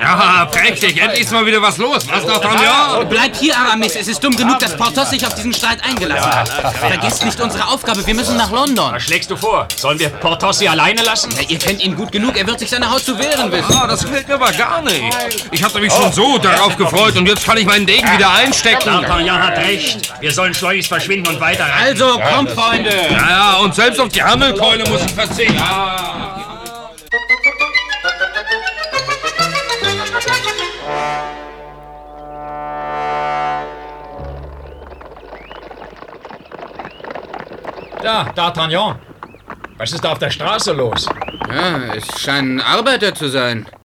Ja, prächtig. Endlich ist mal wieder was los. Was, D'Artagnan? Bleib hier, Aramis. Es ist dumm genug, dass Porthos sich auf diesen Streit eingelassen hat. Vergesst nicht unsere Aufgabe. Wir müssen nach London. Was schlägst du vor? Sollen wir Porthos hier alleine lassen? Ja, ihr kennt ihn gut genug. Er wird sich seine Haut zu wehren wissen. Ah, das gefällt mir aber gar nicht. Ich hatte mich schon so darauf gefreut und jetzt kann ich meinen Degen wieder einstecken. D'Artagnan hat recht. Wir sollen schleunigst verschwinden und weiter. Also, kommt, Freunde. Ja, und selbst auf die Hammelkeule muss ich verzichten. Da, D'Artagnan. Was ist da auf der Straße los? Ja, es scheinen Arbeiter zu sein.